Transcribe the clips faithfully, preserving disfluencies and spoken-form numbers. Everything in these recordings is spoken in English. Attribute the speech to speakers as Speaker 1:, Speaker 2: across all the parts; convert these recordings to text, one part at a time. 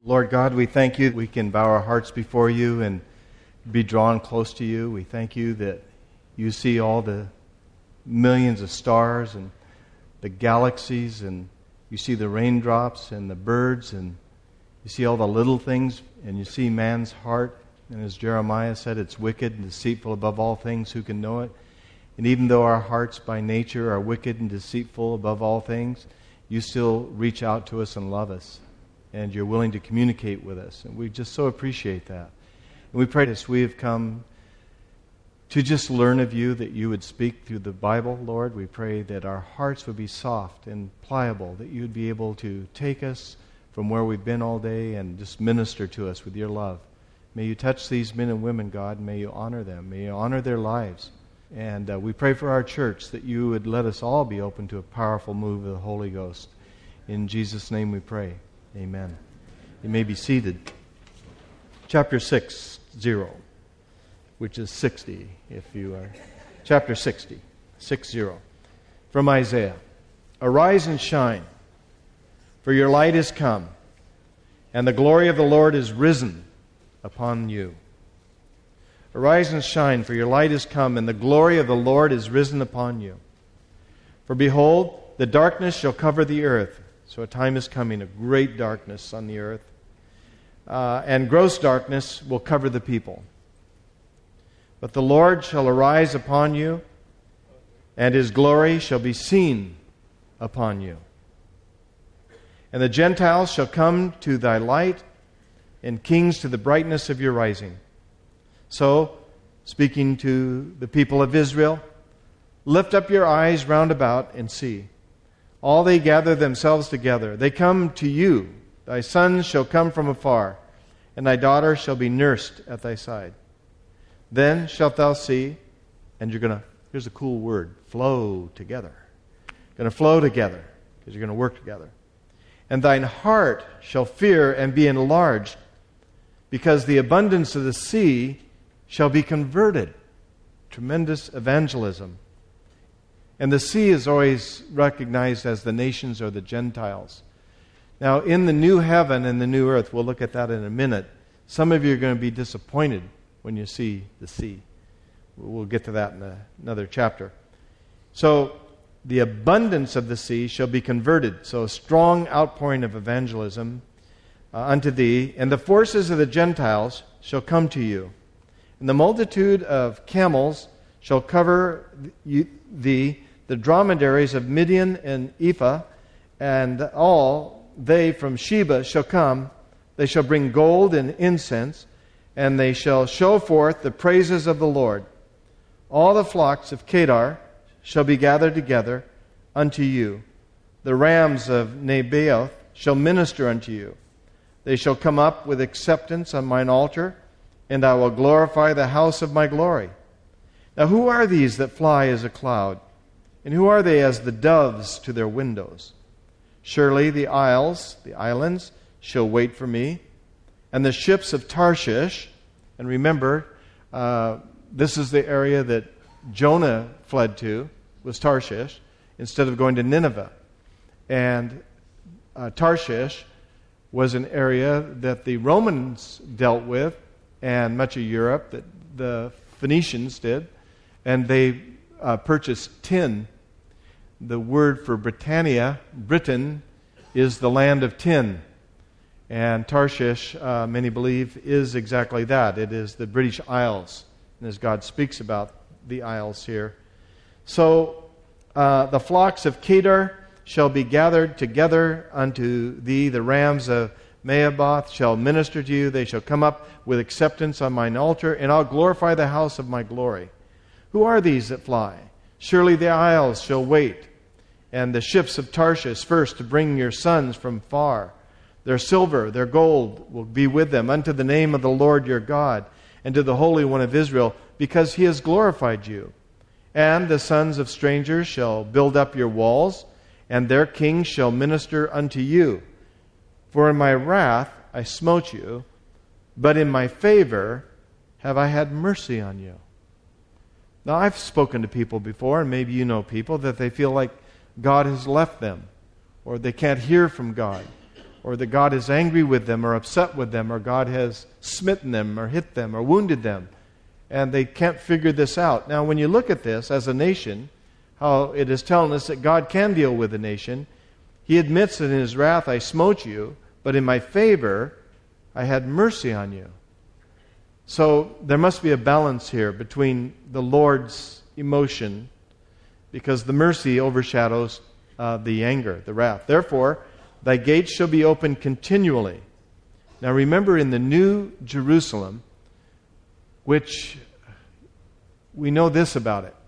Speaker 1: Lord God, we thank you that we can bow our hearts before you and be drawn close to you. We thank you that you see all the millions of stars and the galaxies, and you see the raindrops and the birds, and you see all the little things, and you see man's heart. And as Jeremiah said, it's wicked and deceitful above all things. Who can know it? And even though our hearts by nature are wicked and deceitful above all things, you still reach out to us and love us. And you're willing to communicate with us. And we just so appreciate that. And we pray as we have come to just learn of you, that you would speak through the Bible, Lord. We pray that our hearts would be soft and pliable, that you would be able to take us from where we've been all day and just minister to us with your love. May you touch these men and women, God. May you honor them. May you honor their lives. And uh, we pray for our church that you would let us all be open to a powerful move of the Holy Ghost. In Jesus' name we pray. Amen. You may be seated. Chapter six, zero, which is sixty, if you are. Chapter sixty, six, zero. From Isaiah. Arise and shine, for your light is come, and the glory of the Lord is risen upon you. Arise and shine, for your light is come, and the glory of the Lord is risen upon you. For behold, the darkness shall cover the earth. So a time is coming, a great darkness on the earth. Uh, and gross darkness will cover the people. But the Lord shall arise upon you, and His glory shall be seen upon you. And the Gentiles shall come to thy light, and kings to the brightness of your rising. So, speaking to the people of Israel, lift up your eyes round about and see. All they gather themselves together. They come to you. Thy sons shall come from afar, and thy daughter shall be nursed at thy side. Then shalt thou see, and you're going to, here's a cool word, flow together. Going to flow together, because you're going to work together. And thine heart shall fear and be enlarged, because the abundance of the sea shall be converted. Tremendous evangelism. And the sea is always recognized as the nations or the Gentiles. Now, in the new heaven and the new earth, we'll look at that in a minute, some of you are going to be disappointed when you see the sea. We'll get to that in a, another chapter. So, the abundance of the sea shall be converted. So, a strong outpouring of evangelism uh, unto thee. And the forces of the Gentiles shall come to you. And the multitude of camels shall cover thee, the dromedaries of Midian and Ephah, and all they from Sheba shall come. They shall bring gold and incense, and they shall show forth the praises of the Lord. All the flocks of Kedar shall be gathered together unto you. The rams of Nebaioth shall minister unto you. They shall come up with acceptance on mine altar, and I will glorify the house of my glory. Now who are these that fly as a cloud? And who are they as the doves to their windows? Surely the isles, the islands, shall wait for me, and the ships of Tarshish. And remember, uh, this is the area that Jonah fled to, was Tarshish, instead of going to Nineveh. And uh, Tarshish was an area that the Romans dealt with, and much of Europe, that the Phoenicians did. And they uh, purchased tin. The word for Britannia, Britain, is the land of tin. And Tarshish, uh, many believe, is exactly that. It is the British Isles. And as God speaks about the Isles here. So, uh, the flocks of Kedar shall be gathered together unto thee. The rams of Mehaboth shall minister to you. They shall come up with acceptance on mine altar, and I'll glorify the house of my glory. Who are these that fly? Surely the isles shall wait, and the ships of Tarshish first to bring your sons from far. Their silver, their gold will be with them unto the name of the Lord your God, and to the Holy One of Israel, because he has glorified you. And the sons of strangers shall build up your walls, and their kings shall minister unto you. For in my wrath I smote you, but in my favor have I had mercy on you. Now, I've spoken to people before, and maybe you know people, that they feel like God has left them, or they can't hear from God, or that God is angry with them or upset with them, or God has smitten them or hit them or wounded them. And they can't figure this out. Now, when you look at this as a nation, how it is telling us that God can deal with a nation. He admits that in His wrath I smote you, but in my favor I had mercy on you. So there must be a balance here between the Lord's emotion, because the mercy overshadows uh, the anger, the wrath. Therefore, thy gates shall be open continually. Now remember, in the New Jerusalem, which we know this about it,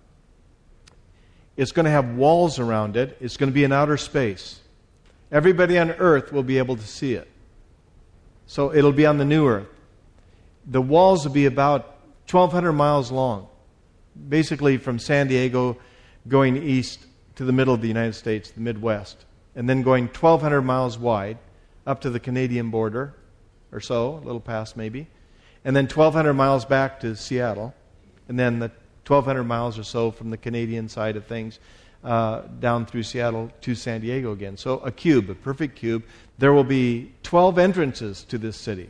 Speaker 1: it's going to have walls around it. It's going to be an outer space. Everybody on earth will be able to see it. So it'll be on the new earth. The walls will be about twelve hundred miles long, basically from San Diego going east to the middle of the United States, the Midwest, and then going twelve hundred miles wide up to the Canadian border or so, a little past maybe, and then twelve hundred miles back to Seattle, and then the twelve hundred miles or so from the Canadian side of things uh, down through Seattle to San Diego again. So a cube, a perfect cube. There will be twelve entrances to this city.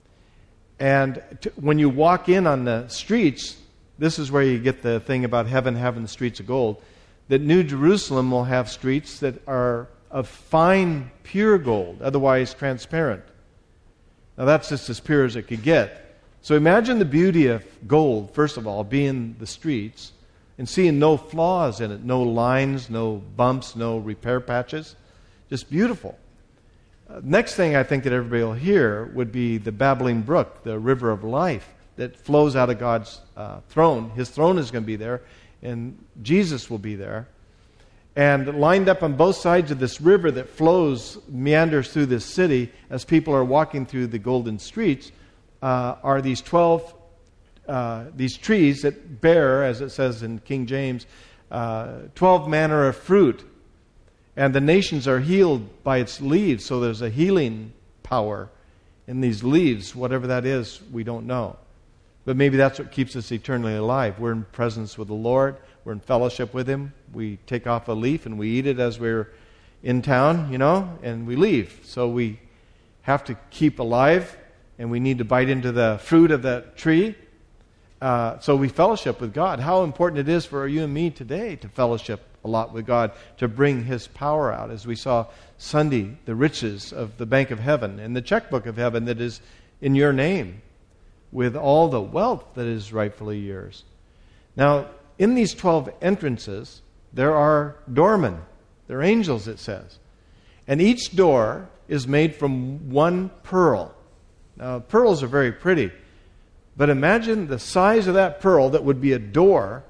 Speaker 1: And to, when you walk in on the streets, this is where you get the thing about heaven having the streets of gold, that New Jerusalem will have streets that are of fine, pure gold, otherwise transparent. Now that's just as pure as it could get. So imagine the beauty of gold, first of all, being the streets, and seeing no flaws in it, no lines, no bumps, no repair patches. Just beautiful. Uh, next thing I think that everybody will hear would be the babbling brook, the river of life that flows out of God's uh, throne. His throne is going to be there, and Jesus will be there. And lined up on both sides of this river that flows, meanders through this city as people are walking through the golden streets, uh, are these twelve, uh, these trees that bear, as it says in King James, uh, twelve manner of fruit. And the nations are healed by its leaves, so there's a healing power in these leaves. Whatever that is, we don't know. But maybe that's what keeps us eternally alive. We're in presence with the Lord. We're in fellowship with Him. We take off a leaf and we eat it as we're in town, you know, and we leave. So we have to keep alive, and we need to bite into the fruit of that tree. Uh, so we fellowship with God. How important it is for you and me today to fellowship a lot with God, to bring His power out. As we saw Sunday, the riches of the bank of heaven and the checkbook of heaven that is in your name, with all the wealth that is rightfully yours. Now, in these twelve entrances, there are doormen. They're angels, it says. And each door is made from one pearl. Now, pearls are very pretty. But imagine the size of that pearl that would be a door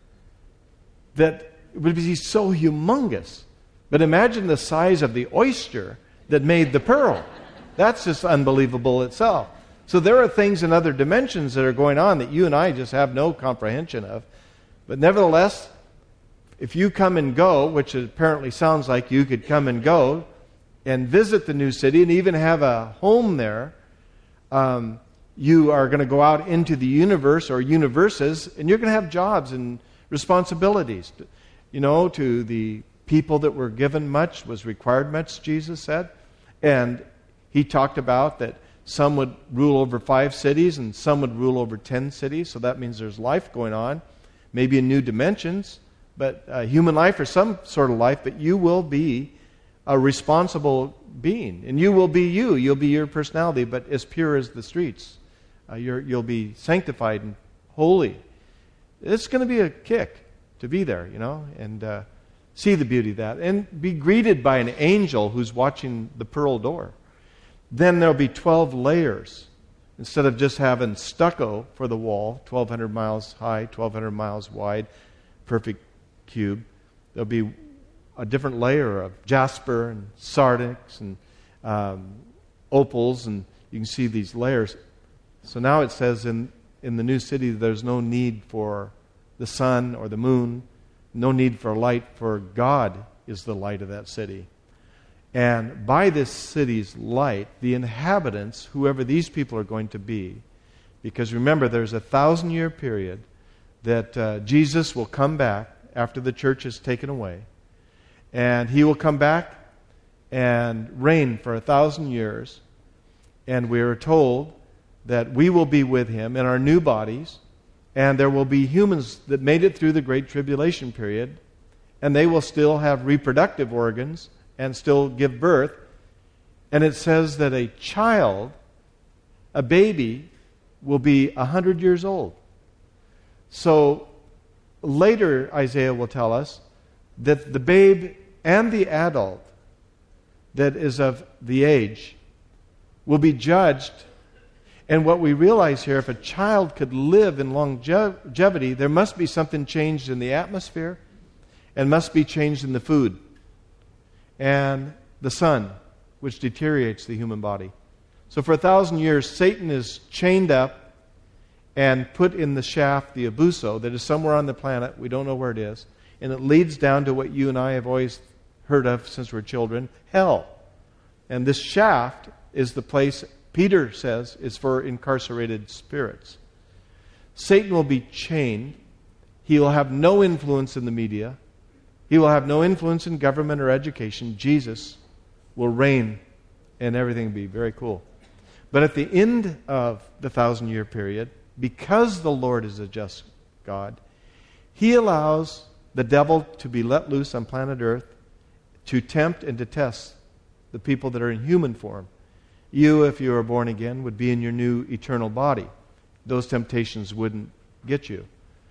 Speaker 1: that would be so humongous. But imagine the size of the oyster that made the pearl. That's just unbelievable itself. So there are things in other dimensions that are going on that you and I just have no comprehension of. But nevertheless, if you come and go, which it apparently sounds like you could come and go and visit the new city and even have a home there, um, you are going to go out into the universe or universes, and you're going to have jobs and responsibilities. You know, to the people that were given much was required much, Jesus said. And He talked about that some would rule over five cities and some would rule over ten cities. So that means there's life going on, maybe in new dimensions, but uh, human life or some sort of life. But you will be a responsible being, and you will be you. You'll be your personality, but as pure as the streets. Uh, you're, you'll be sanctified and holy. It's going to be a kick to be there, you know, and uh, see the beauty of that. And be greeted by an angel who's watching the pearl door. Then there'll be twelve layers. Instead of just having stucco for the wall, twelve hundred miles high, twelve hundred miles wide, perfect cube, there'll be a different layer of jasper and sardonyx and um, opals, and you can see these layers. So now it says in, in the new city there's no need for the sun or the moon, no need for light, for God is the light of that city. And by this city's light, the inhabitants, whoever these people are going to be, because remember, there's a thousand-year period that uh, Jesus will come back after the church is taken away. And He will come back, and reign for a thousand years. And we are told that we will be with him in our new bodies, and there will be humans that made it through the Great Tribulation period, and they will still have reproductive organs and still give birth. And it says that a child, a baby, will be a hundred years old. So later Isaiah will tell us that the babe and the adult that is of the age will be judged. And what we realize here, if a child could live in longevity, there must be something changed in the atmosphere and must be changed in the food and the sun, which deteriorates the human body. So for a thousand years, Satan is chained up and put in the shaft, the abuso, that is somewhere on the planet. We don't know where it is. And it leads down to what you and I have always heard of since we're children, hell. And this shaft is the place, Peter says, is for incarcerated spirits. Satan will be chained. He will have no influence in the media. He will have no influence in government or education. Jesus will reign, and everything will be very cool. But at the end of the thousand-year period, because the Lord is a just God, He allows the devil to be let loose on planet Earth to tempt and to test the people that are in human form. You, if you are born again, would be in your new eternal body. Those temptations wouldn't get you.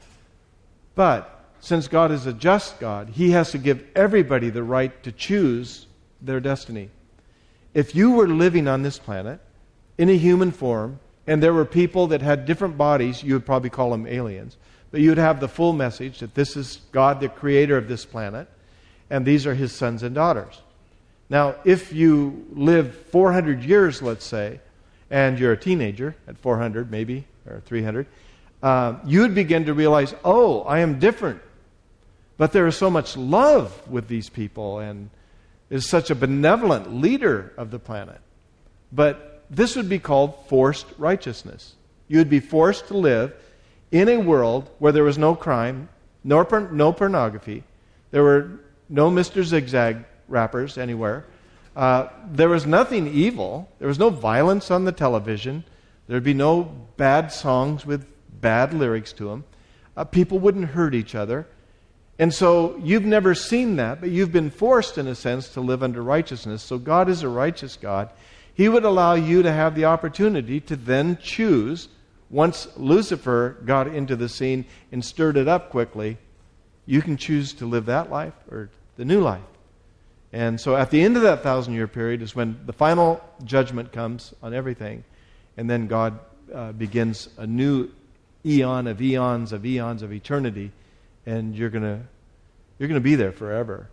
Speaker 1: But since God is a just God, He has to give everybody the right to choose their destiny. If you were living on this planet in a human form, and there were people that had different bodies, you would probably call them aliens, but you would have the full message that this is God, the creator of this planet, and these are His sons and daughters. Now, if you live four hundred years, let's say, and you're a teenager at four hundred maybe, or three hundred, uh, you would begin to realize, oh, I am different. But there is so much love with these people, and is such a benevolent leader of the planet. But this would be called forced righteousness. You would be forced to live in a world where there was no crime, no, no pornography, there were no Mister Zigzag rappers anywhere. Uh, there was nothing evil. There was no violence on the television. There would be no bad songs with bad lyrics to them. Uh, people wouldn't hurt each other. And so you've never seen that, but you've been forced, in a sense, to live under righteousness. So God is a righteous God. He would allow you to have the opportunity to then choose, once Lucifer got into the scene and stirred it up quickly, you can choose to live that life or the new life. And so at the end of that thousand-year period is when the final judgment comes on everything, and then God uh, begins a new eon of eons of eons of eternity, and you're gonna you're gonna be there forever.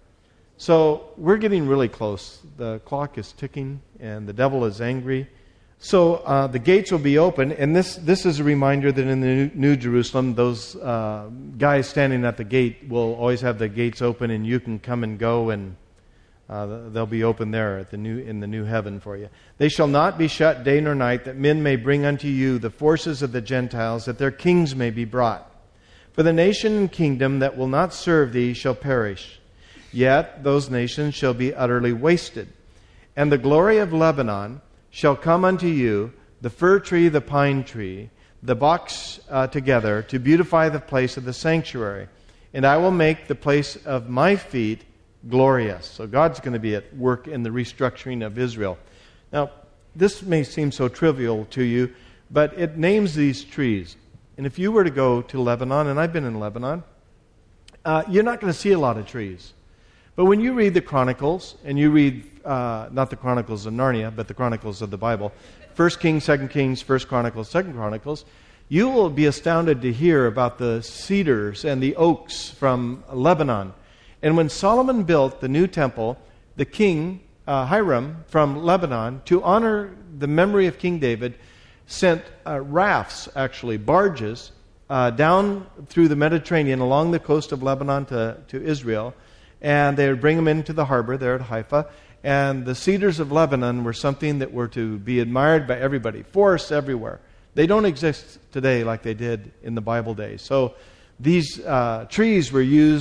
Speaker 1: So we're getting really close. The clock is ticking, and the devil is angry. So uh, the gates will be open, and this this is a reminder that in the New, New Jerusalem, those uh, guys standing at the gate will always have the gates open, and you can come and go, and uh, they'll be open there at the new in the new heaven for you. They shall not be shut day nor night, that men may bring unto you the forces of the Gentiles, that their kings may be brought. For the nation and kingdom that will not serve thee shall perish. Yet those nations shall be utterly wasted. And the glory of Lebanon shall come unto you, the fir tree, the pine tree, the box uh, together, to beautify the place of the sanctuary. And I will make the place of my feet glorious. So God's going to be at work in the restructuring of Israel. Now, this may seem so trivial to you, but it names these trees. And if you were to go to Lebanon, and I've been in Lebanon, uh, you're not going to see a lot of trees. But when you read the Chronicles, and you read, uh, not the Chronicles of Narnia, but the Chronicles of the Bible, First Kings, Second Kings, First Chronicles, Second Chronicles, you will be astounded to hear about the cedars and the oaks from Lebanon. And when Solomon built the new temple, the king, uh, Hiram, from Lebanon, to honor the memory of King David, sent uh, rafts, actually, barges, uh, down through the Mediterranean along the coast of Lebanon to, to Israel. And they would bring them into the harbor there at Haifa. And the cedars of Lebanon were something that were to be admired by everybody. Forests everywhere. They don't exist today like they did in the Bible days. So these uh, trees were used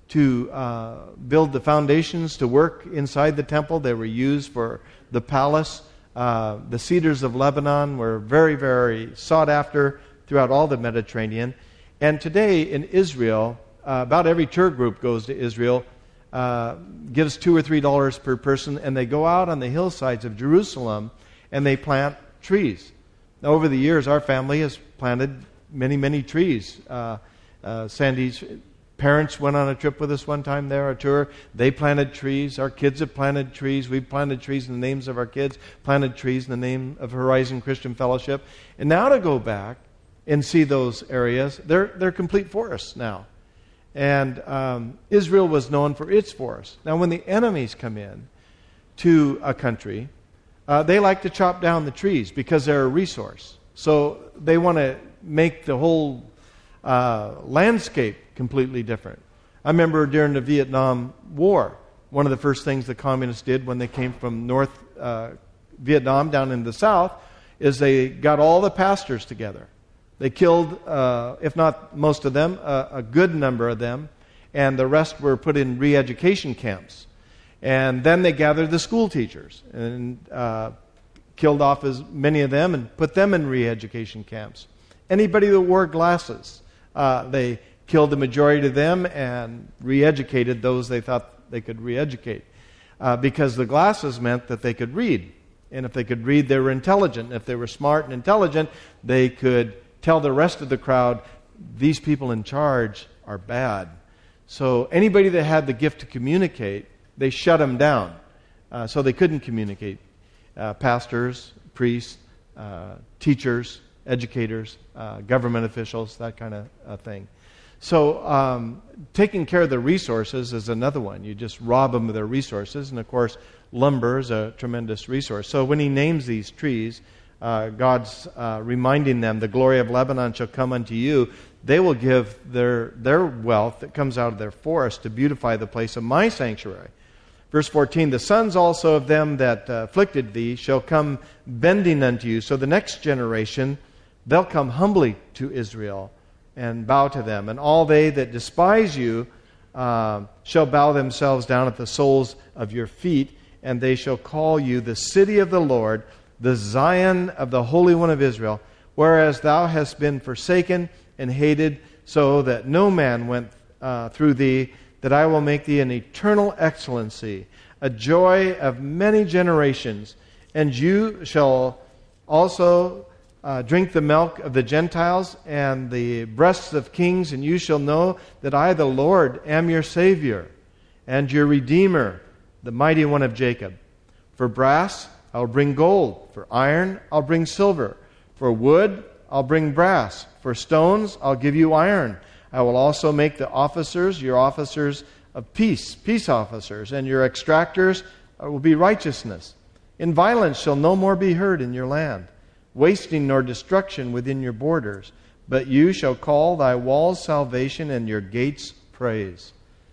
Speaker 1: to uh, build the foundations to work inside the temple. They were used for the palace. Uh, the cedars of Lebanon were very, very sought after throughout all the Mediterranean. And today in Israel, uh, about every tour group goes to Israel, uh, gives two or three dollars per person, and they go out on the hillsides of Jerusalem and they plant trees. Now, over the years, our family has planted many, many trees. Uh, uh, Sandy's parents went on a trip with us one time there, a tour. They planted trees. Our kids have planted trees. We've planted trees in the names of our kids, planted trees in the name of Horizon Christian Fellowship. And now to go back and see those areas, they're, they're complete forests now. And um, Israel was known for its forests. Now, when the enemies come in to a country, uh, they like to chop down the trees because they're a resource. So they want to make the whole uh, landscape completely different. I remember during the Vietnam War, one of the first things the communists did when they came from North uh, Vietnam down in the south is they got all the pastors together. They killed, uh, if not most of them, uh, a good number of them, and the rest were put in re-education camps. And then they gathered the school teachers and uh, killed off as many of them and put them in re-education camps. Anybody that wore glasses, uh, they killed the majority of them and re-educated those they thought they could re-educate. Uh, because the glasses meant that they could read. And if they could read, they were intelligent. If they were smart and intelligent, they could tell the rest of the crowd, these people in charge are bad. So anybody that had the gift to communicate, they shut them down. Uh, so they couldn't communicate. Uh, pastors, priests, uh, teachers, educators, uh, government officials, that kind of uh, thing. So um, taking care of the resources is another one. You just rob them of their resources. And of course, lumber is a tremendous resource. So when he names these trees, uh, God's uh, reminding them, the glory of Lebanon shall come unto you. They will give their, their wealth that comes out of their forest to beautify the place of my sanctuary. Verse fourteen, the sons also of them that uh, afflicted thee shall come bending unto you. So the next generation, they'll come humbly to Israel and bow to them. And all they that despise you uh, shall bow themselves down at the soles of your feet, and they shall call you the city of the Lord, the Zion of the Holy One of Israel, whereas thou hast been forsaken and hated, so that no man went uh, through thee, that I will make thee an eternal excellency, a joy of many generations, and you shall also uh, drink the milk of the Gentiles and the breasts of kings, and you shall know that I, the Lord, am your Savior and your Redeemer, the mighty one of Jacob. For brass, I'll bring gold. For iron, I'll bring silver. For wood, I'll bring brass. For stones, I'll give you iron. I will also make the officers your officers of peace, peace officers, and your extractors will be righteousness. In violence shall no more be heard in your land, wasting nor destruction within your borders. But you shall call thy walls salvation and your gates praise.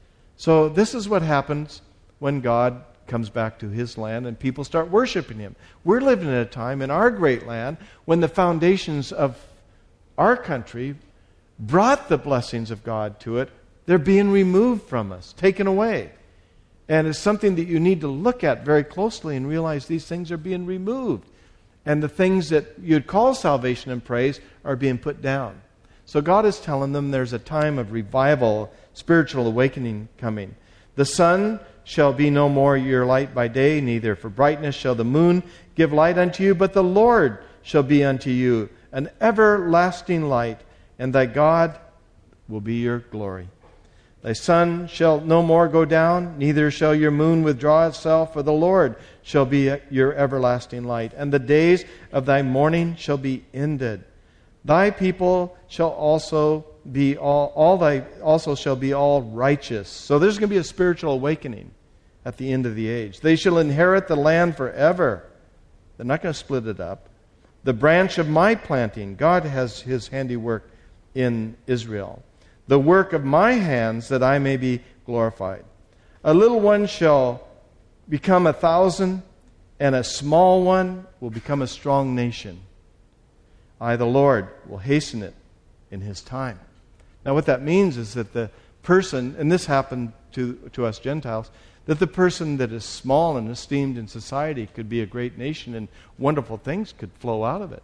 Speaker 1: So this is what happens when God comes back to his land and people start worshiping him. We're living in a time in our great land when the foundations of our country brought the blessings of God to it. They're being removed from us, taken away. And it's something that you need to look at very closely and realize these things are being removed. And the things that you'd call salvation and praise are being put down. So God is telling them there's a time of revival, spiritual awakening coming. The sun shall be no more your light by day, neither for brightness shall the moon give light unto you, but the Lord shall be unto you an everlasting light, and thy God will be your glory. Thy sun shall no more go down, neither shall your moon withdraw itself, for the Lord shall be your everlasting light, and the days of thy mourning shall be ended. Thy people shall also be all, all thy also shall be all righteous. So there's going to be a spiritual awakening at the end of the age. They shall inherit the land forever. They're not going to split it up. The branch of my planting, God has his handiwork in Israel. The work of my hands, that I may be glorified. A little one shall become a thousand, and a small one will become a strong nation. I, the Lord, will hasten it in his time. Now what that means is that the person, and this happened to, to us Gentiles, that the person that is small and esteemed in society could be a great nation and wonderful things could flow out of it.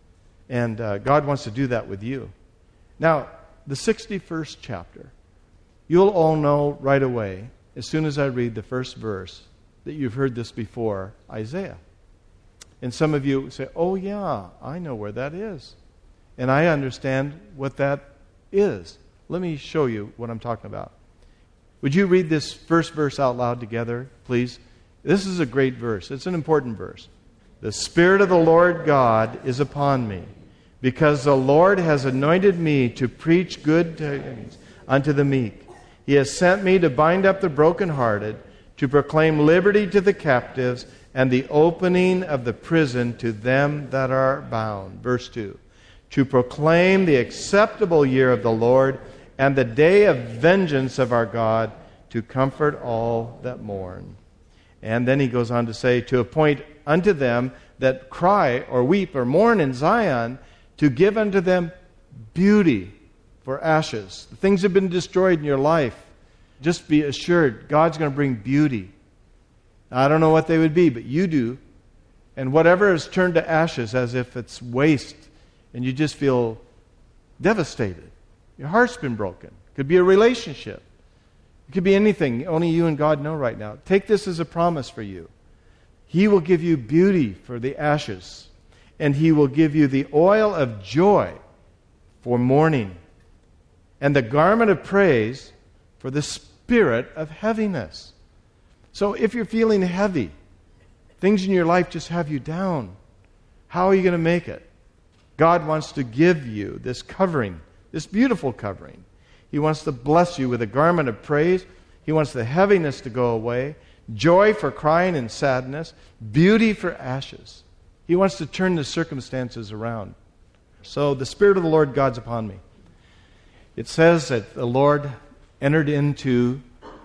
Speaker 1: And uh, God wants to do that with you. Now, the sixty-first chapter, you'll all know right away, as soon as I read the first verse, that you've heard this before, Isaiah. And some of you say, oh yeah, I know where that is. And I understand what that is. Let me show you what I'm talking about. Would you read this first verse out loud together, please? This is a great verse. It's an important verse. The Spirit of the Lord God is upon me, because the Lord has anointed me to preach good tidings unto the meek. He has sent me to bind up the brokenhearted, to proclaim liberty to the captives, and the opening of the prison to them that are bound. Verse two. To proclaim the acceptable year of the Lord, and the day of vengeance of our God, to comfort all that mourn. And then he goes on to say, to appoint unto them that cry or weep or mourn in Zion, to give unto them beauty for ashes. The things have been destroyed in your life. Just be assured, God's going to bring beauty. I don't know what they would be, but you do. And whatever is turned to ashes as if it's waste, and you just feel devastated. Your heart's been broken. It could be a relationship. It could be anything only you and God know right now. Take this as a promise for you. He will give you beauty for the ashes, and He will give you the oil of joy for mourning, and the garment of praise for the spirit of heaviness. So if you're feeling heavy, things in your life just have you down, how are you going to make it? God wants to give you this covering, this beautiful covering. He wants to bless you with a garment of praise. He wants the heaviness to go away, joy for crying and sadness, beauty for ashes. He wants to turn the circumstances around. So the Spirit of the Lord God's upon me. It says that the Lord entered into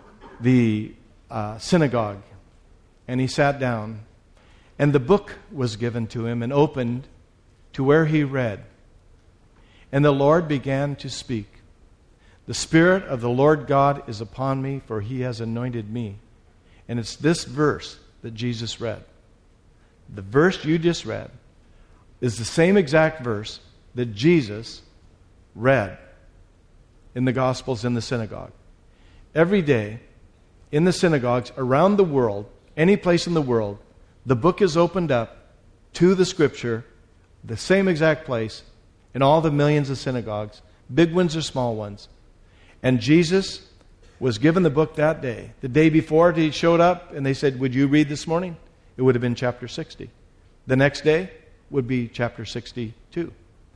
Speaker 1: the uh, synagogue, and He sat down, and the book was given to Him and opened to where He read. And the Lord began to speak. The Spirit of the Lord God is upon me, for He has anointed me. And it's this verse that Jesus read. The verse you just read is the same exact verse that Jesus read in the Gospels in the synagogue. Every day, in the synagogues around the world, any place in the world, the book is opened up to the Scripture, the same exact place, in all the millions of synagogues, big ones or small ones. And Jesus was given the book that day. The day before He showed up and they said, would you read this morning? It would have been chapter sixty. The next day would be chapter sixty-two.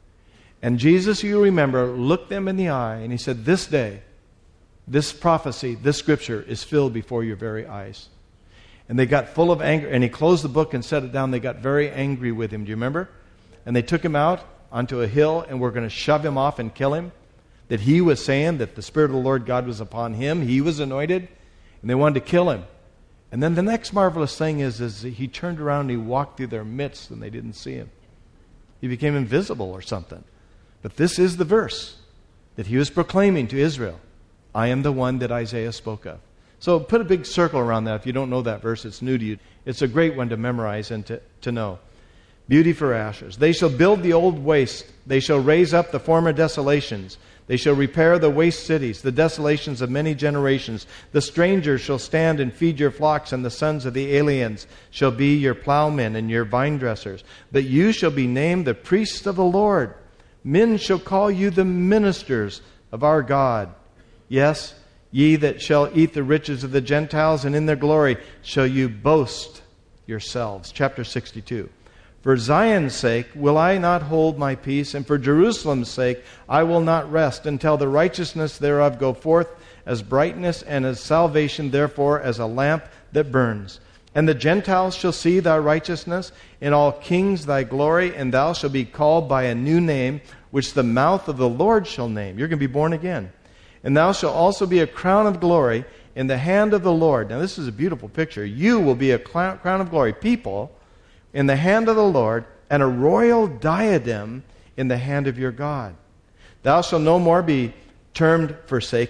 Speaker 1: And Jesus, you remember, looked them in the eye and He said, this day, this prophecy, this scripture is filled before your very eyes. And they got full of anger. And He closed the book and set it down. They got very angry with Him. Do you remember? And they took Him out onto a hill and were going to shove Him off and kill Him. That He was saying that the Spirit of the Lord God was upon Him. He was anointed. And they wanted to kill Him. And then the next marvelous thing is, is He turned around and He walked through their midst and they didn't see Him. He became invisible or something. But this is the verse that He was proclaiming to Israel. I am the one that Isaiah spoke of. So put a big circle around that. If you don't know that verse, it's new to you. It's a great one to memorize and to, to know. Beauty for ashes. They shall build the old waste. They shall raise up the former desolations. They shall repair the waste cities, the desolations of many generations. The strangers shall stand and feed your flocks, and the sons of the aliens shall be your plowmen and your vine dressers. But you shall be named the priests of the Lord. Men shall call you the ministers of our God. Yes, ye that shall eat the riches of the Gentiles, and in their glory shall you boast yourselves. Chapter sixty-two. For Zion's sake will I not hold my peace, and for Jerusalem's sake I will not rest, until the righteousness thereof go forth as brightness, and as salvation therefore as a lamp that burns. And the Gentiles shall see thy righteousness, and all kings thy glory, and thou shalt be called by a new name, which the mouth of the Lord shall name. You're going to be born again. And thou shalt also be a crown of glory in the hand of the Lord. Now this is a beautiful picture. You will be a crown of glory, people, in the hand of the Lord, and a royal diadem in the hand of your God. Thou shalt no more be termed forsaken,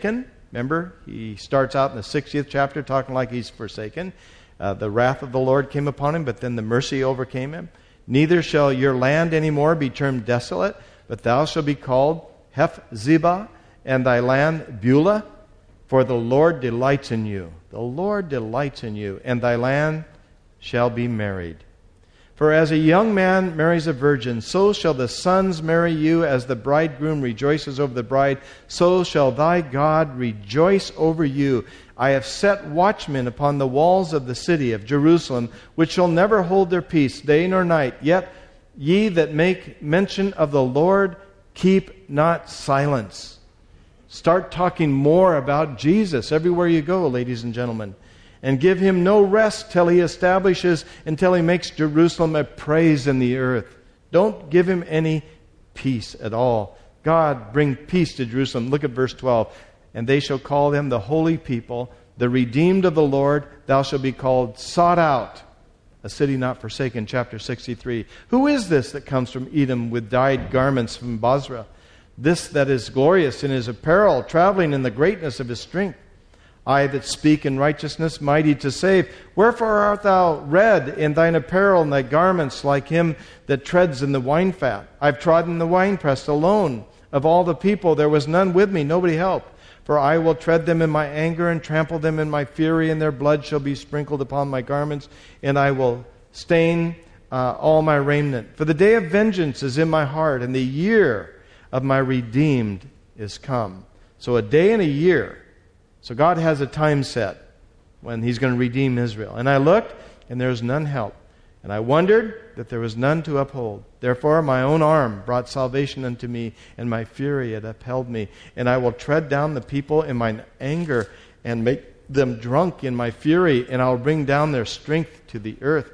Speaker 1: Remember, he starts out in the sixtieth chapter talking like he's forsaken. Uh, the wrath of the Lord came upon him, but then the mercy overcame him. Neither shall your land any more be termed desolate, but thou shalt be called Hephzibah, and thy land Beulah, for the Lord delights in you. The Lord delights in you, and thy land shall be married. For as a young man marries a virgin, so shall the sons marry you. As the bridegroom rejoices over the bride, so shall thy God rejoice over you. I have set watchmen upon the walls of the city of Jerusalem, which shall never hold their peace day nor night. Yet ye that make mention of the Lord, keep not silence. Start talking more about Jesus everywhere you go, ladies and gentlemen. And give him no rest till he establishes, until he makes Jerusalem a praise in the earth. Don't give him any peace at all. God, bring peace to Jerusalem. Look at verse twelve. And they shall call them the holy people, the redeemed of the Lord. Thou shalt be called sought out, a city not forsaken. Chapter sixty-three. Who is this that comes from Edom with dyed garments from Bozrah? This that is glorious in his apparel, traveling in the greatness of his strength. I that speak in righteousness, mighty to save. Wherefore art thou red in thine apparel and thy garments, like him that treads in the wine fat? I've trodden the winepress alone. Of all the people there was none with me, nobody helped. For I will tread them in my anger and trample them in my fury, and their blood shall be sprinkled upon my garments, and I will stain uh, all my raiment. For the day of vengeance is in my heart, and the year of my redeemed is come. So a day and a year. So God has a time set when he's going to redeem Israel. And I looked, and there was none help. And I wondered that there was none to uphold. Therefore my own arm brought salvation unto me, and my fury had upheld me. And I will tread down the people in mine anger, and make them drunk in my fury, and I will bring down their strength to the earth.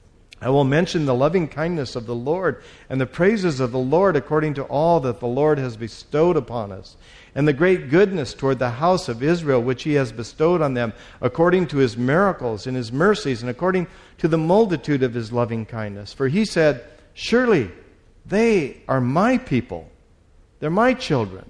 Speaker 1: I will mention the loving kindness of the Lord, and the praises of the Lord according to all that the Lord has bestowed upon us, and the great goodness toward the house of Israel, which he has bestowed on them, according to his miracles and his mercies, and according to the multitude of his loving kindness. For he said, surely they are my people, they're my children,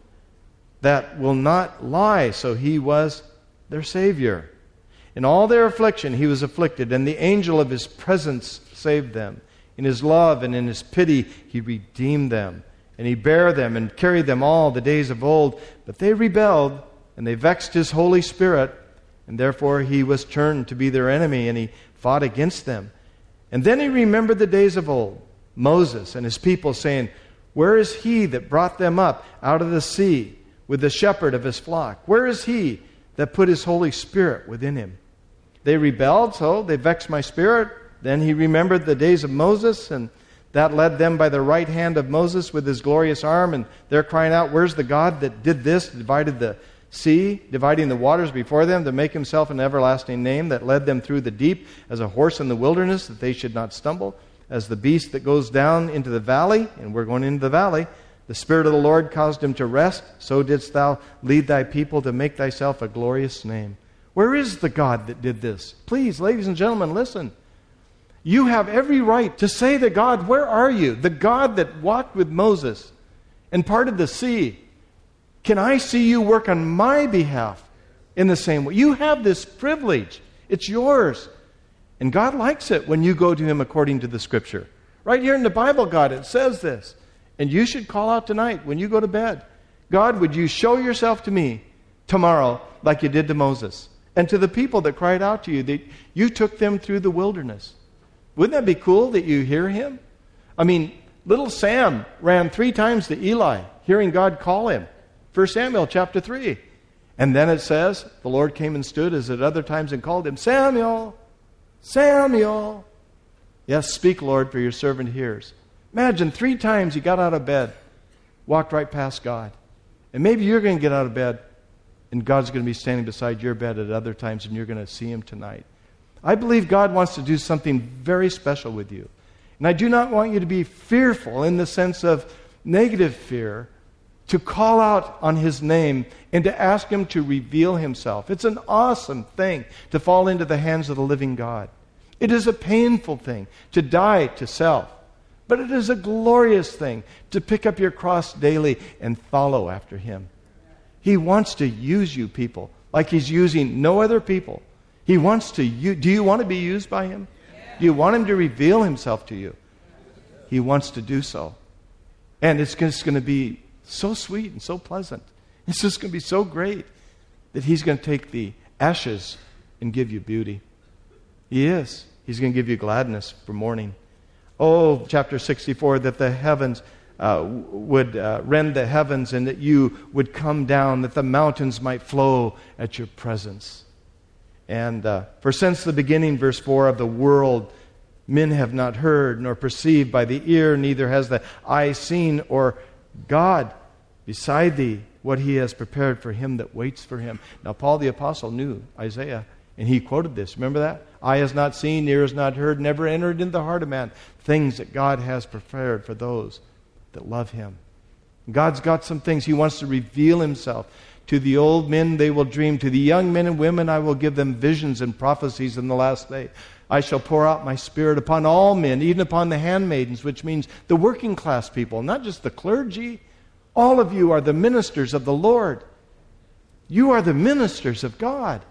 Speaker 1: that will not lie. So he was their Savior. In all their affliction he was afflicted, and the angel of his presence saved them. In his love and in his pity he redeemed them. And he bare them and carried them all the days of old. But they rebelled, and they vexed his Holy Spirit. And therefore he was turned to be their enemy, and he fought against them. And then he remembered the days of old, Moses and his people, saying, where is he that brought them up out of the sea with the shepherd of his flock? Where is he that put his Holy Spirit within him? They rebelled, so they vexed my spirit. Then he remembered the days of Moses, and that led them by the right hand of Moses with his glorious arm. And they're crying out, where's the God that did this, divided the sea, dividing the waters before them, to make himself an everlasting name, that led them through the deep as a horse in the wilderness, that they should not stumble, as the beast that goes down into the valley, and we're going into the valley. The Spirit of the Lord caused him to rest, so didst thou lead thy people to make thyself a glorious name. Where is the God that did this? Please, ladies and gentlemen, listen. You have every right to say to God, where are you? The God that walked with Moses and parted the sea. Can I see you work on my behalf in the same way? You have this privilege. It's yours. And God likes it when you go to him according to the Scripture. Right here in the Bible, God, it says this. And you should call out tonight when you go to bed. God, would you show yourself to me tomorrow like you did to Moses? And to the people that cried out to you, that you took them through the wilderness. Wouldn't that be cool that you hear him? I mean, little Sam ran three times to Eli, hearing God call him. First Samuel chapter three. And then it says, the Lord came and stood as at other times and called him, Samuel, Samuel. Yes, speak, Lord, for your servant hears. Imagine three times he got out of bed, walked right past God. And maybe you're going to get out of bed, and God's going to be standing beside your bed at other times, and you're going to see him tonight. I believe God wants to do something very special with you. And I do not want you to be fearful in the sense of negative fear, to call out on his name and to ask him to reveal himself. It's an awesome thing to fall into the hands of the living God. It is a painful thing to die to self. But it is a glorious thing to pick up your cross daily and follow after him. He wants to use you, people, like He's using no other people. He wants to use. Do you want to be used by Him? Do you want Him to reveal Himself to you? He wants to do so. And it's just going to be so sweet and so pleasant. It's just going to be so great that He's going to take the ashes and give you beauty. He is. He's going to give you gladness for mourning. Oh, chapter sixty-four, that the heavens uh, would uh, rend the heavens and that you would come down, that the mountains might flow at your presence. And uh, for since the beginning, verse four, of the world, men have not heard nor perceived by the ear, neither has the eye seen, or God beside thee, what He has prepared for him that waits for Him. Now, Paul the Apostle knew Isaiah, and he quoted this. Remember that? Eye has not seen, ear has not heard, never entered into the heart of man, things that God has prepared for those that love Him. God's got some things. He wants to reveal Himself. To the old men they will dream. To the young men and women I will give them visions and prophecies in the last day. I shall pour out my Spirit upon all men, even upon the handmaidens, which means the working class people, not just the clergy. All of you are the ministers of the Lord. You are the ministers of God.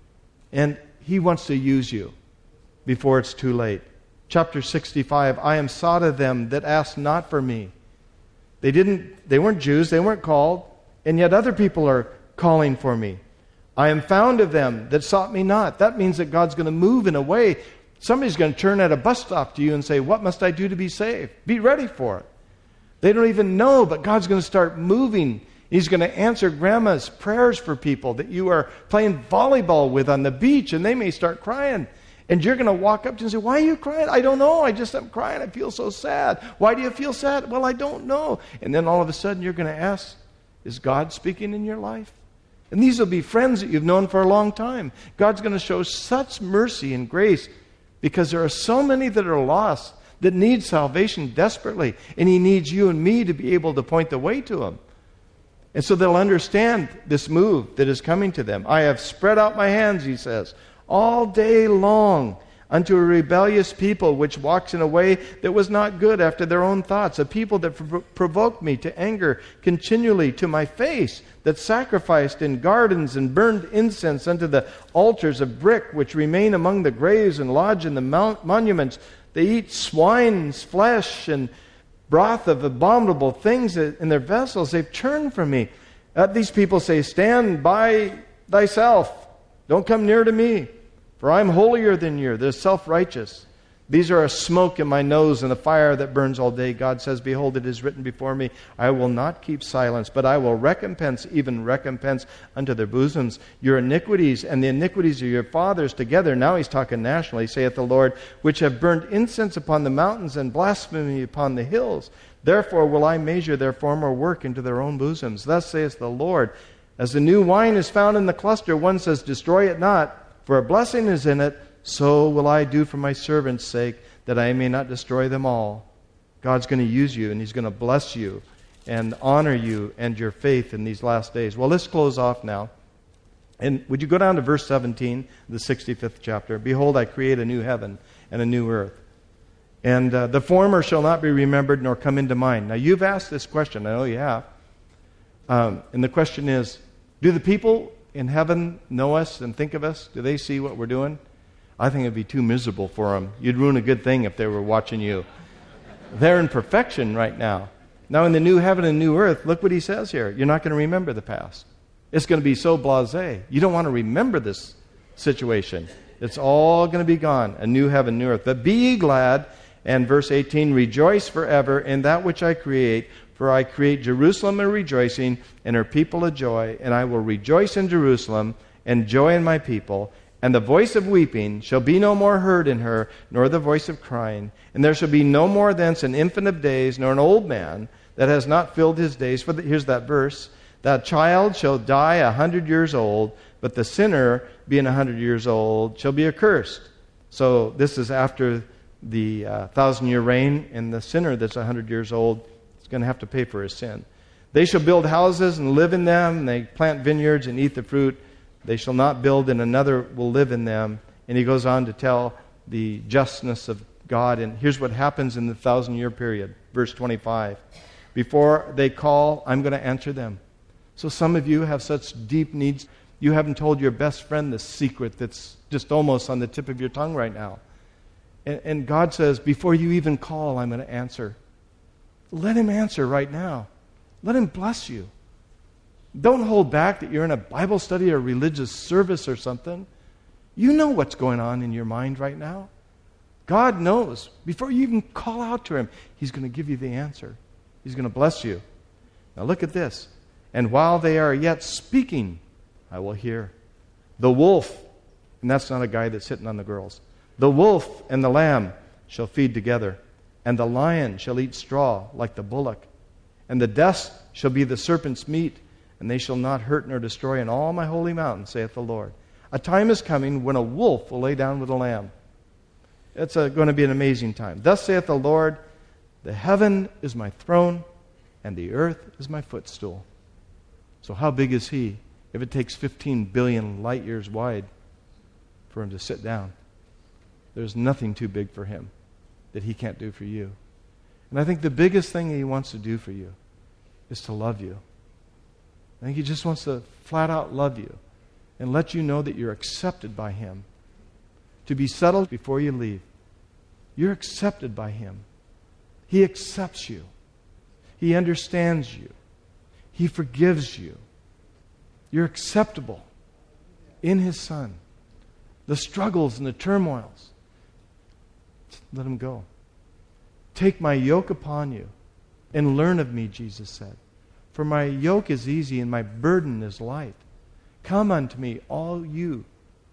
Speaker 1: And He wants to use you before it's too late. Chapter sixty-five, I am sought of them that ask not for me. They didn't, they weren't Jews, they weren't called, and yet other people are calling for me. I am found of them that sought me not. That means that God's going to move in a way. Somebody's going to turn at a bus stop to you and say, what must I do to be saved? Be ready for it. They don't even know, but God's going to start moving. He's going to answer grandma's prayers for people that you are playing volleyball with on the beach, and they may start crying. And you're going to walk up to them and say, why are you crying? I don't know. I just am crying. I feel so sad. Why do you feel sad? Well, I don't know. And then all of a sudden you're going to ask, is God speaking in your life? And these will be friends that you've known for a long time. God's going to show such mercy and grace because there are so many that are lost that need salvation desperately. And He needs you and me to be able to point the way to them. And so they'll understand this move that is coming to them. I have spread out my hands, He says, all day long unto a rebellious people which walks in a way that was not good after their own thoughts, a people that prov- provoked me to anger continually to my face, that sacrificed in gardens and burned incense unto the altars of brick which remain among the graves and lodge in the mount- monuments. They eat swine's flesh and broth of abominable things in their vessels. They've turned from me. Uh, these people say, stand by thyself. Don't come near to me. For I am holier than you. They're self-righteous. These are a smoke in my nose and a fire that burns all day. God says, behold, it is written before me, I will not keep silence, but I will recompense, even recompense unto their bosoms, your iniquities and the iniquities of your fathers together. Now He's talking nationally, saith the Lord, which have burned incense upon the mountains and blasphemy upon the hills. Therefore will I measure their former work into their own bosoms. Thus saith the Lord, as the new wine is found in the cluster, one says, destroy it not, for a blessing is in it, so will I do for my servants' sake, that I may not destroy them all. God's going to use you, and He's going to bless you and honor you and your faith in these last days. Well, let's close off now. And would you go down to verse seventeen, the sixty-fifth chapter? Behold, I create a new heaven and a new earth. And uh, the former shall not be remembered nor come into mind. Now, you've asked this question. I know you have. Um, and the question is, do the people in heaven know us and think of us? Do they see what we're doing? I think it'd be too miserable for them. You'd ruin a good thing if they were watching you. They're in perfection right now. Now in the new heaven and new earth, look what He says here. You're not going to remember the past. It's going to be so blasé. You don't want to remember this situation. It's all going to be gone. A new heaven, new earth. But be ye glad, and verse eighteen, rejoice forever in that which I create. For I create Jerusalem a rejoicing, and her people a joy. And I will rejoice in Jerusalem, and joy in my people. And the voice of weeping shall be no more heard in her, nor the voice of crying. And there shall be no more thence an infant of days, nor an old man that has not filled his days. For the, here's that verse. That child shall die a hundred years old, but the sinner, being a hundred years old, shall be accursed. So this is after the uh, thousand-year reign, and the sinner that's a hundred years old is going to have to pay for his sin. They shall build houses and live in them, and they plant vineyards and eat the fruit. They shall not build, and another will live in them. And he goes on to tell the justness of God. And here's what happens in the thousand-year period. Verse twenty-five. Before they call, I'm going to answer them. So some of you have such deep needs. You haven't told your best friend the secret that's just almost on the tip of your tongue right now. And, and God says, before you even call, I'm going to answer. Let him answer right now. Let him bless you. Don't hold back that you're in a Bible study or religious service or something. You know what's going on in your mind right now. God knows. Before you even call out to him, he's going to give you the answer. He's going to bless you. Now look at this. And while they are yet speaking, I will hear. The wolf, and that's not a guy that's hitting on the girls. The wolf and the lamb shall feed together, and the lion shall eat straw like the bullock. And the dust shall be the serpent's meat, and they shall not hurt nor destroy in all my holy mountain, saith the Lord. A time is coming when a wolf will lay down with a lamb. It's a, going to be an amazing time. Thus saith the Lord, the heaven is my throne, and the earth is my footstool. So how big is he if it takes fifteen billion light years wide for him to sit down? There's nothing too big for him that he can't do for you. And I think the biggest thing he wants to do for you is to love you. I think he just wants to flat out love you and let you know that you're accepted by him. To be settled before you leave. You're accepted by him. He accepts you. He understands you. He forgives you. You're acceptable in his Son. The struggles and the turmoils, let him go. Take my yoke upon you and learn of me, Jesus said. For my yoke is easy and my burden is light. Come unto me, all you,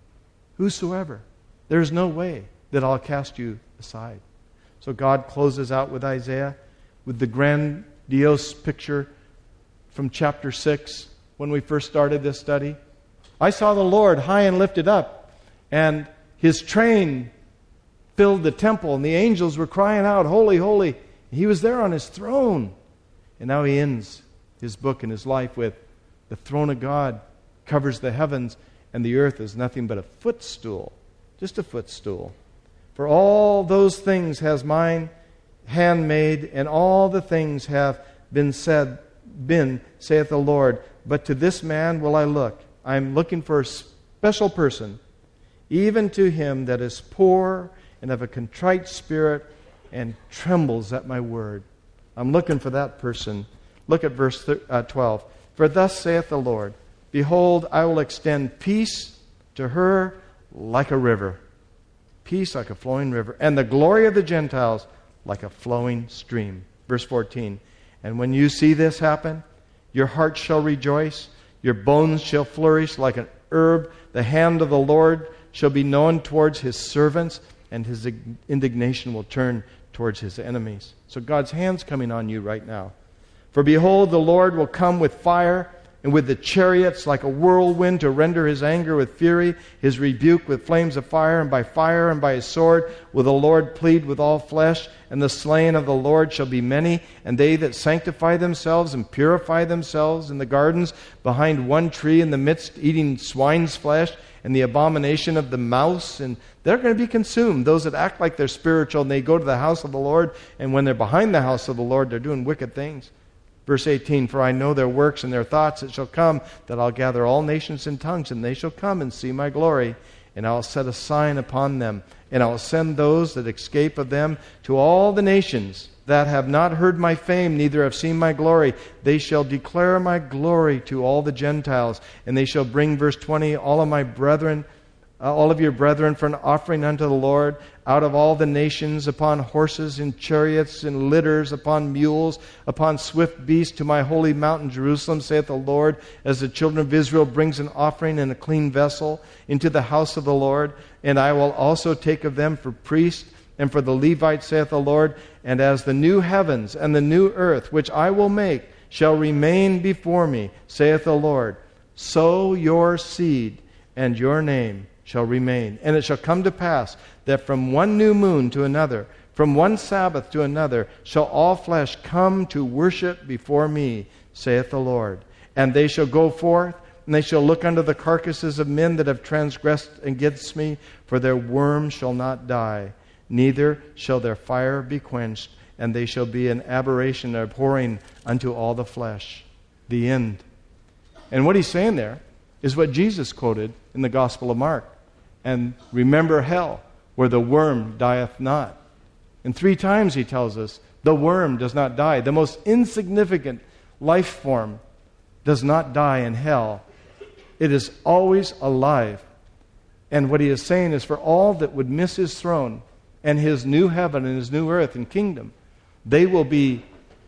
Speaker 1: whosoever. There is no way that I'll cast you aside. So God closes out with Isaiah with the grandiose picture from chapter six when we first started this study. I saw the Lord high and lifted up, and his train filled the temple, and the angels were crying out, holy, holy. He was there on his throne. And now he ends his book and his life with the throne of God covers the heavens, and the earth is nothing but a footstool. Just a footstool. For all those things has mine hand made, and all the things have been said, been, saith the Lord. But to this man will I look. I am looking for a special person, even to him that is poor and of a contrite spirit and trembles at my word. I'm looking for that person. Look at verse twelve. For thus saith the Lord, behold, I will extend peace to her like a river. Peace like a flowing river. And the glory of the Gentiles like a flowing stream. Verse fourteen. And when you see this happen, your heart shall rejoice, your bones shall flourish like an herb. The hand of the Lord shall be known towards his servants, and his indignation will turn towards his enemies. So God's hand's coming on you right now. For behold, the Lord will come with fire, and with the chariots like a whirlwind to render his anger with fury, his rebuke with flames of fire, and by fire and by his sword will the Lord plead with all flesh, and the slain of the Lord shall be many, and they that sanctify themselves and purify themselves in the gardens behind one tree in the midst, eating swine's flesh, and the abomination of the mouse, and they're going to be consumed. Those that act like they're spiritual, and they go to the house of the Lord, and when they're behind the house of the Lord, they're doing wicked things. Verse eighteen, for I know their works and their thoughts. It shall come that I'll gather all nations and tongues, and they shall come and see my glory. And I'll set a sign upon them, and I'll send those that escape of them to all the nations that have not heard my fame, neither have seen my glory. They shall declare my glory to all the Gentiles, and they shall bring, verse twenty, all of my brethren, uh, all of your brethren for an offering unto the Lord, out of all the nations, upon horses and chariots and litters, upon mules, upon swift beasts, to my holy mountain Jerusalem, saith the Lord, as the children of Israel brings an offering in a clean vessel into the house of the Lord. And I will also take of them for priests and for the Levites, saith the Lord. And as the new heavens and the new earth, which I will make, shall remain before me, saith the Lord, so your seed and your name shall remain. And it shall come to pass that from one new moon to another, from one Sabbath to another, shall all flesh come to worship before me, saith the Lord. And they shall go forth, and they shall look unto the carcasses of men that have transgressed against me, for their worm shall not die, neither shall their fire be quenched, and they shall be an aberration, abhorring unto all the flesh. The end. And what he's saying there is what Jesus quoted in the Gospel of Mark. And remember hell, where the worm dieth not. And three times he tells us, the worm does not die. The most insignificant life form does not die in hell. It is always alive. And what he is saying is for all that would miss his throne and his new heaven and his new earth and kingdom, they will be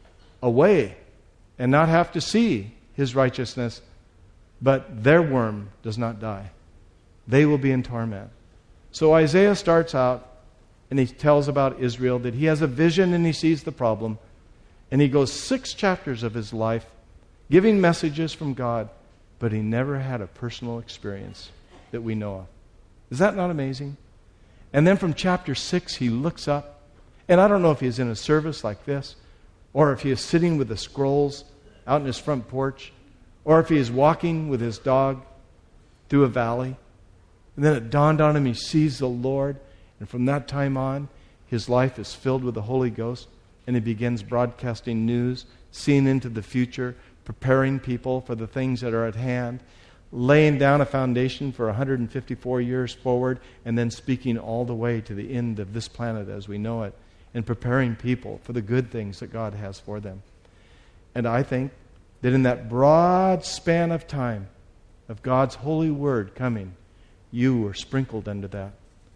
Speaker 1: away and not have to see his righteousness, but their worm does not die. They will be in torment. So Isaiah starts out and he tells about Israel, that he has a vision and he sees the problem. And he goes six chapters of his life giving messages from God, but he never had a personal experience that we know of. Is that not amazing? And then from chapter six, he looks up, and I don't know if he's in a service like this, or if he is sitting with the scrolls out in his front porch, or if he is walking with his dog through a valley. And then it dawned on him, he sees the Lord, and from that time on, his life is filled with the Holy Ghost, and he begins broadcasting news, seeing into the future, preparing people for the things that are at hand, laying down a foundation for one hundred fifty-four years forward, and then speaking all the way to the end of this planet as we know it, and preparing people for the good things that God has for them. And I think that in that broad span of time of God's holy word coming, you were sprinkled under that.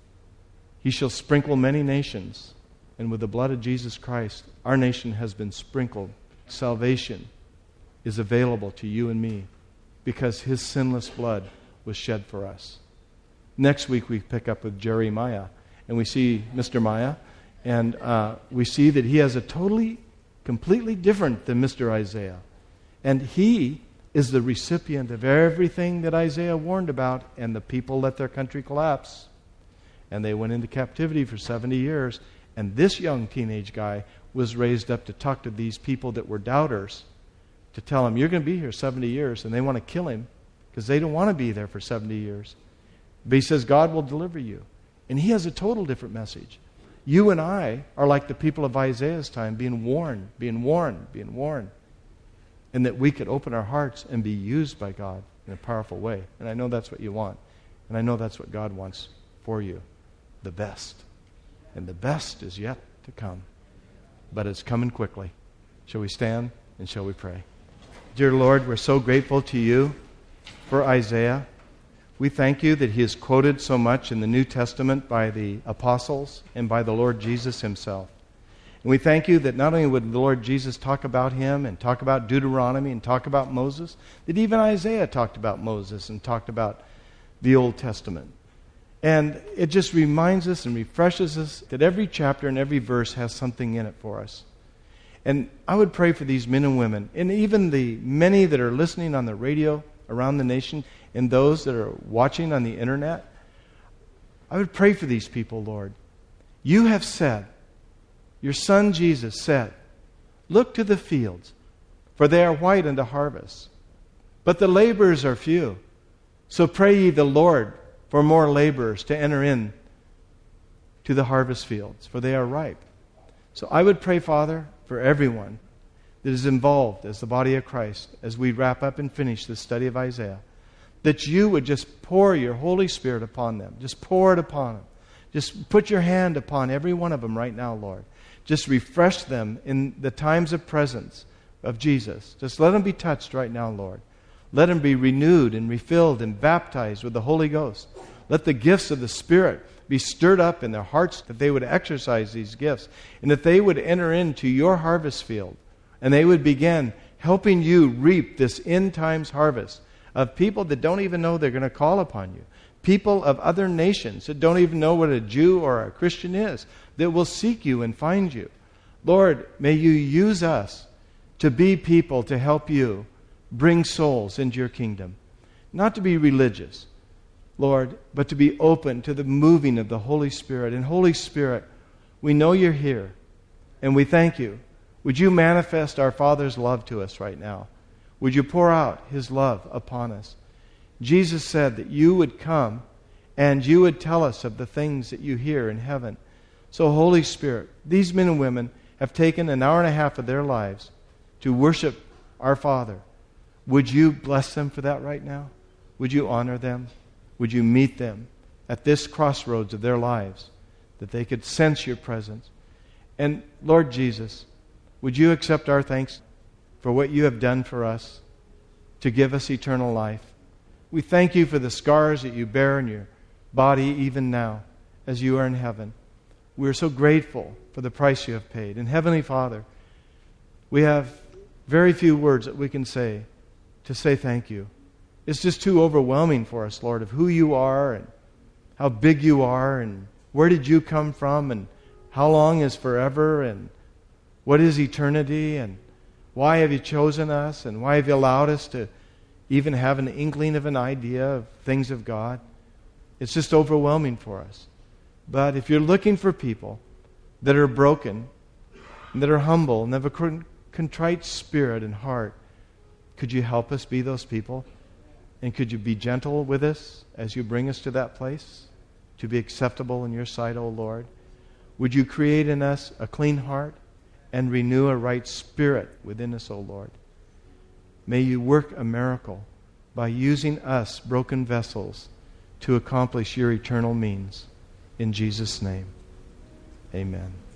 Speaker 1: He shall sprinkle many nations, and with the blood of Jesus Christ, our nation has been sprinkled. Salvation is available to you and me because his sinless blood was shed for us. Next week we pick up with Jeremiah, and we see Mister Maya, and uh, we see that he has a totally, completely different than Mister Isaiah. And he is the recipient of everything that Isaiah warned about, and the people let their country collapse. And they went into captivity for seventy years. And this young teenage guy was raised up to talk to these people that were doubters, to tell them, you're going to be here seventy years, and they want to kill him because they don't want to be there for seventy years. But he says, God will deliver you. And he has a total different message. You and I are like the people of Isaiah's time, being warned, being warned, being warned. And that we could open our hearts and be used by God in a powerful way. And I know that's what you want. And I know that's what God wants for you. The best. And the best is yet to come. But it's coming quickly. Shall we stand and shall we pray? Dear Lord, we're so grateful to you for Isaiah. We thank you that he is quoted so much in the New Testament by the apostles and by the Lord Jesus himself. And we thank you that not only would the Lord Jesus talk about him and talk about Deuteronomy and talk about Moses, that even Isaiah talked about Moses and talked about the Old Testament. And it just reminds us and refreshes us that every chapter and every verse has something in it for us. And I would pray for these men and women, and even the many that are listening on the radio around the nation, and those that are watching on the internet. I would pray for these people, Lord. You have said, your Son Jesus said, look to the fields, for they are white unto harvest. But the laborers are few. So pray ye the Lord for more laborers to enter in to the harvest fields, for they are ripe. So I would pray, Father, for everyone that is involved as the body of Christ, as we wrap up and finish the study of Isaiah, that you would just pour your Holy Spirit upon them. Just pour it upon them. Just put your hand upon every one of them right now, Lord. Just refresh them in the times of presence of Jesus. Just let them be touched right now, Lord. Let them be renewed and refilled and baptized with the Holy Ghost. Let the gifts of the Spirit be stirred up in their hearts, that they would exercise these gifts, and that they would enter into your harvest field, and they would begin helping you reap this end times harvest of people that don't even know they're going to call upon you. People of other nations that don't even know what a Jew or a Christian is, that will seek you and find you. Lord, may you use us to be people to help you bring souls into your kingdom. Not to be religious, Lord, but to be open to the moving of the Holy Spirit. And Holy Spirit, we know you're here, and we thank you. Would you manifest our Father's love to us right now? Would you pour out his love upon us? Jesus said that you would come and you would tell us of the things that you hear in heaven. So Holy Spirit, these men and women have taken an hour and a half of their lives to worship our Father. Would you bless them for that right now? Would you honor them? Would you meet them at this crossroads of their lives, that they could sense your presence? And Lord Jesus, would you accept our thanks for what you have done for us to give us eternal life? We thank you for the scars that you bear in your body even now as you are in heaven. We are so grateful for the price you have paid. And Heavenly Father, we have very few words that we can say to say thank you. It's just too overwhelming for us, Lord, of who you are and how big you are and where did you come from and how long is forever and what is eternity and why have you chosen us and why have you allowed us to even have an inkling of an idea of things of God. It's just overwhelming for us. But if you're looking for people that are broken, and that are humble, and have a contrite spirit and heart, could you help us be those people? And could you be gentle with us as you bring us to that place to be acceptable in your sight, O Lord? Would you create in us a clean heart and renew a right spirit within us, O Lord? May you work a miracle by using us, broken vessels, to accomplish your eternal means. In Jesus' name, amen.